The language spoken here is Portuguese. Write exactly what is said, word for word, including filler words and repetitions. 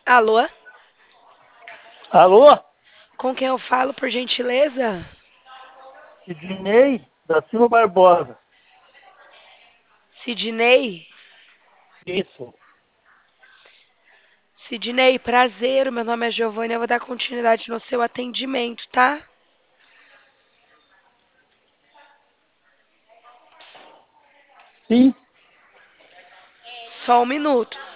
Alô? Alô? Com quem eu falo, por gentileza? Sidney da Silva Barbosa. Sidney? Isso. Sidney, prazer. Meu nome é Giovanna. Eu vou dar continuidade no seu atendimento, tá? Sim. Só um minuto.